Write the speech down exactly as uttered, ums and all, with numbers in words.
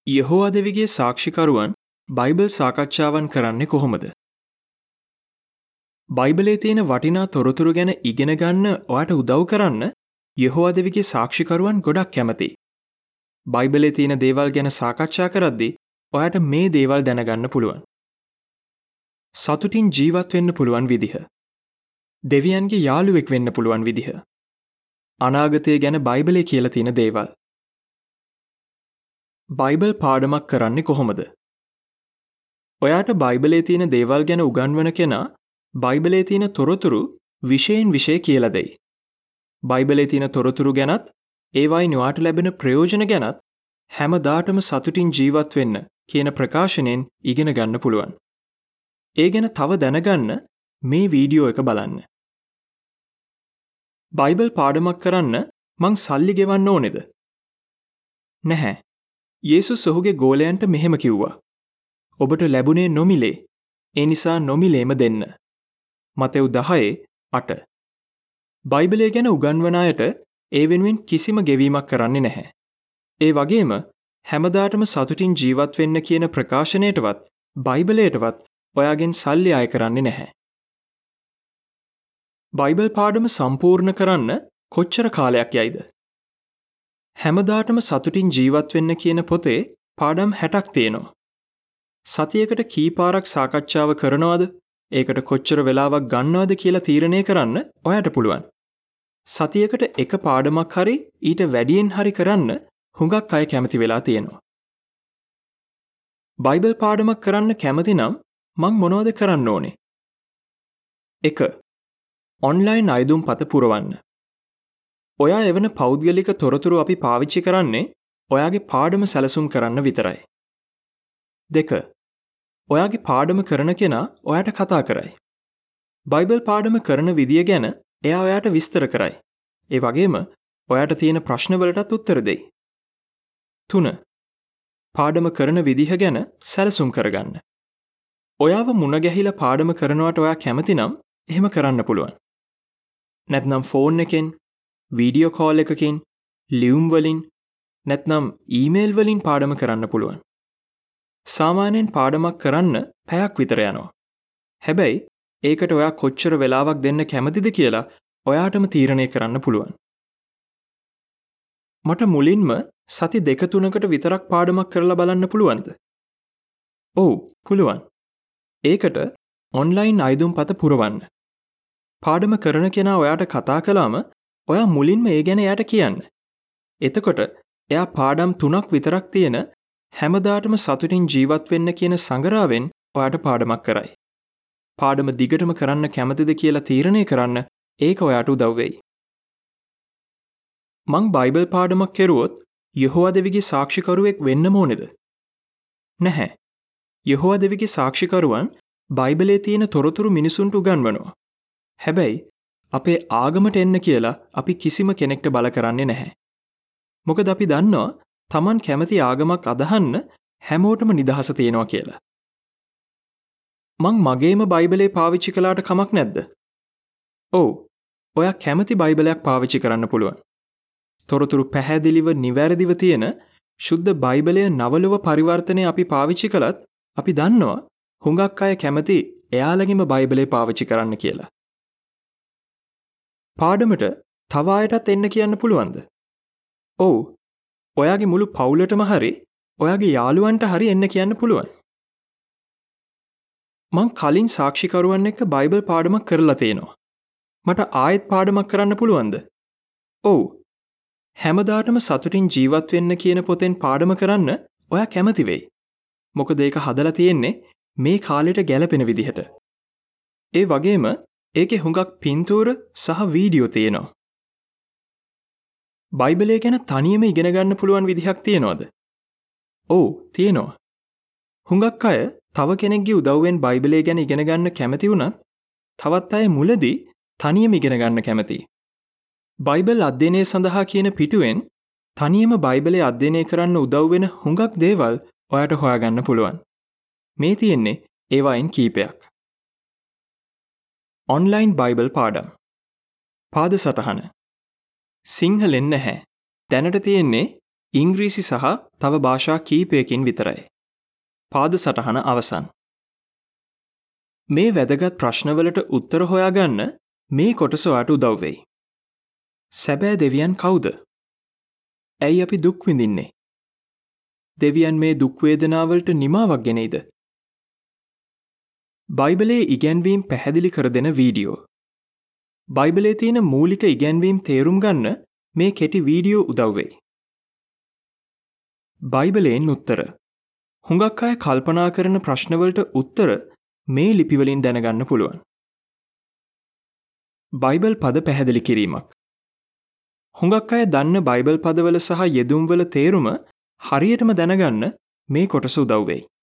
යෙහෝවා දෙවිගේ සාක්ෂිකරුවන් Bible සාකච්ඡාවන් කරන්නේ කොහොමද? බයිබලයේ තියෙන වටිනා තොරතුරු ගැන ඉගෙන ගන්න ඔයාට උදව් කරන්න යෙහෝවා දෙවිගේ සාක්ෂිකරුවන් ගොඩක් කැමතියි. බයිබලයේ තියෙන දේවල් ගැන සාකච්ඡා කරද්දී ඔයාට මේ දේවල් දැනගන්න පුළුවන්. සතුටින් ජීවත් වෙන්න පුළුවන් විදිහ. දෙවියන්ගේ යාළුවෙක් වෙන්න පුළුවන් විදිහ. අනාගතය ගැන බයිබලයේ කියලා තියෙන දේවල්. බයිබල් පාඩමක් කරන්නේ කොහොමද? ඔයාට බයිබලයේ තියෙන දේවල් ගැන උගන්වන කෙනා බයිබලයේ තියෙන තොරතුරු විෂයෙන් විෂය කියලා දෙයි. බයිබලයේ තියෙන තොරතුරු ගැනත් ඒවයින් ඔයාට ලැබෙන ප්‍රයෝජන ගැනත් හැමදාටම සතුටින් ජීවත් වෙන්න කියන ප්‍රකාශනෙන් ඉගෙන ගන්න පුළුවන්. ඒ ගැන තව දැනගන්න මේ වීඩියෝ එක බලන්න. බයිබල් පාඩමක් කරන්න මං සල්ලි ගෙවන්න ඕනේද? නැහැ. යේසුස් ඔහුගේ ගෝලයන්ට මෙහෙම කිව්වා. ඔබට ලැබුණේ නොමිලේ. ඒ නිසා නොමිලේම දෙන්න. මතෙව් දහයේ අට. බයිබලය ගැන උගන්වන අයට ඒ වෙනුවෙන් කිසිම ගෙවීමක් කරන්නේ නැහැ. ඒ වගේම හැමදාටම සතුටින් ජීවත් වෙන්න කියන ප්‍රකාශනයටවත් බයිබලයටවත් ඔයාගෙන් සල්ලි අය කරන්නේ නැහැ. බයිබල් පාඩම සම්පූර්ණ කරන්න කොච්චර කාලයක් යයිද? හැමදාටම සතුටින් ජීවත් වෙන්න කියන පොතේ පාඩම් හැටක් තියෙනවා. සතියකට කීපාරක් සාකච්ඡාව කරනවද? ඒකට කොච්චර වෙලාවක් ගන්නවද කියලා තීරණය කරන්න ඔයාට පුළුවන්. සතියකට එක පාඩමක් හරි ඊට වැඩියෙන් හරි කරන්න හුඟක් අය කැමති වෙලා තියෙනවා. බයිබල් පාඩමක් කරන්න කැමති නම් මං මොනවද කරන්න ඕනේ? එක. ඔන්ලයින් අයදුම්පත පුරවන්න. ඔයා එවන පෞද්ගලික තොරතුරු අපි පාවිච්චි කරන්නේ ඔයාගේ පාඩම සැලසුම් කරන්න විතරයි. දෙක. ඔයාගේ පාඩම කරන කෙනා ඔයාට කතා කරයි. බයිබල් පාඩම කරන විදිය ගැන එයා ඔයාට විස්තර කරයි. ඒ වගේම ඔයාට තියෙන ප්‍රශ්නවලටත් උත්තර දෙයි. තුන. පාඩම කරන විදිහ ගැන සැලසුම් කරගන්න. ඔයාව මුණ ගැහිලා පාඩම කරනවට ඔයා කැමති නම් එහෙම කරන්න පුළුවන්. නැත්නම් ෆෝන් එකෙන්, වීඩියෝ කෝල් එකකින්, ලියුම් වලින්, නැත්නම් ඊමේල් වලින් පාඩම කරන්න පුළුවන්. සාමාන්‍යයෙන් පාඩමක් කරන්න පැයක් විතර යනවා. හැබැයි ඒකට ඔයා කොච්චර වෙලාවක් දෙන්න කැමතිද කියලා ඔයාටම තීරණය කරන්න පුළුවන්. මට මුලින්ම සති දෙක තුනකට විතරක් පාඩමක් කරලා බලන්න පුළුවන්ද? ඔව්, පුළුවන්. ඒකට ඔන්ලයින් අයදුම්පත පුරවන්න. පාඩම කරන කෙනා ඔයාට කතා කළාම ඔයා මුලින්ම ඒ ගැන එයාට කියන්න. එතකොට එයා පාඩම් තුනක් විතරක් තියෙන හැමදාටම සතුටින් ජීවත් වෙන්න කියන සංගරාවෙන් ඔයාට පාඩමක් කරයි. පාඩම දිගටම කරන්න කැමතිද කියලා තීරණය කරන්න ඒක ඔයාට උදව් වෙයි. මං බයිබල් පාඩමක් කෙරුවොත් යෙහෝවා දෙවිගේ සාක්ෂිකරුවෙක් වෙන්න ඕනේද? නැහැ. යෙහෝවා දෙවිගේ සාක්ෂිකරුවන් බයිබලයේ තියෙන තොරතුරු මිනිසුන්ට උගන්වනවා. හැබැයි අපේ ආගමට එන්න කියලා අපි කිසිම කෙනෙක්ට බල කරන්නේ නැහැ. මොකද අපි දන්නවා Taman කැමති ආගමක් අදහන්න හැමෝටම නිදහස තියෙනවා කියලා. මං මගේම බයිබලේ පාවිච්චි කළාට කමක් නැද්ද? ඔව්. ඔයා කැමති බයිබලයක් පාවිච්චි කරන්න පුළුවන්. තොරතුරු පැහැදිලිව නිවැරදිව තියෙන සුද්ධ බයිබලයේ නවලුව පරිවර්තනය අපි පාවිච්චි කළත් අපි දන්නවා හුඟක් අය කැමති එයාලගෙම බයිබලේ පාවිච්චි කරන්න කියලා. පාඩමට තව අයටත් එන්න කියන්න පුළුවන්ද? ඔව්. ඔයාගේ මුළු පවුලටම හරි ඔයාගේ යාළුවන්ට හරි එන්න කියන්න පුළුවන්. මං කලින් සාක්ෂිකරුවන් එක්ක බයිබල් පාඩමක් කරලා තියෙනවා. මට ආයෙත් පාඩමක් කරන්න පුළුවන්ද? ඔව්. හැමදාටම සතුටින් ජීවත් වෙන්න කියන පොතෙන් පාඩම කරන්න ඔයා කැමති වෙයි. මොකද ඒක හදලා තියෙන්නේ මේ කාලෙට ගැලපෙන විදිහට. ඒ වගේම ඒකේ හුඟක් පින්තූර සහ වීඩියෝ තියෙනවා. බයිබලය ගැන තනියම ඉගෙන ගන්න පුළුවන් විදිහක් තියෙනවද? ඔව්, තියෙනවා. හුඟක් අය තව කෙනෙක්ගේ උදව්වෙන් බයිබලය ගැන ඉගෙන ගන්න කැමති වුණත් තවත් අය මුලදී තනියම ඉගෙන ගන්න කැමතියි. බයිබල් අධ්‍යයනය සඳහා කියන පිටුවෙන් තනියම බයිබලය අධ්‍යයනය කරන්න උදව් වෙන හුඟක් දේවල් ඔයාට හොයාගන්න පුළුවන්. මේ තියෙන්නේ ඒවායින් කීපයක්. ඔන්ලයින් බයිබල් පාඩම්. පාද සටහන. සිංහලෙන් නැහැ. දැනට තියෙන්නේ ඉංග්‍රීසි සහ තව භාෂා කීපයකින් විතරයි. පාද සටහන අවසන්. මේ වැදගත් ප්‍රශ්නවලට උත්තර හොයාගන්න මේ කොටස ඔයාට උදව් වෙයි. සැබෑ දෙවියන් කවුද? ඇයි අපි දුක් විඳින්නේ? දෙවියන් මේ දුක් වේදනාවලට නිමාවක් ගෙනෙයිද? බයිබලයේ ඉගැන්වීම් පැහැදිලි කර දෙන වීඩියෝ. බයිබලයේ තියෙන මූලික ඉගැන්වීම් තේරුම් ගන්න මේ කෙටි වීඩියෝ උදව් වෙයි. බයිබලයෙන් උත්තර. හුඟක් අය කල්පනා කරන ප්‍රශ්නවලට උත්තර මේ ලිපි වලින් දැනගන්න පුළුවන්. බයිබල් පද පැහැදිලි කිරීමක්. හුඟක් අය දන්න බයිබල් පදවල සහ යෙදුම්වල තේරුම හරියටම දැනගන්න මේ කොටස උදව් වෙයි.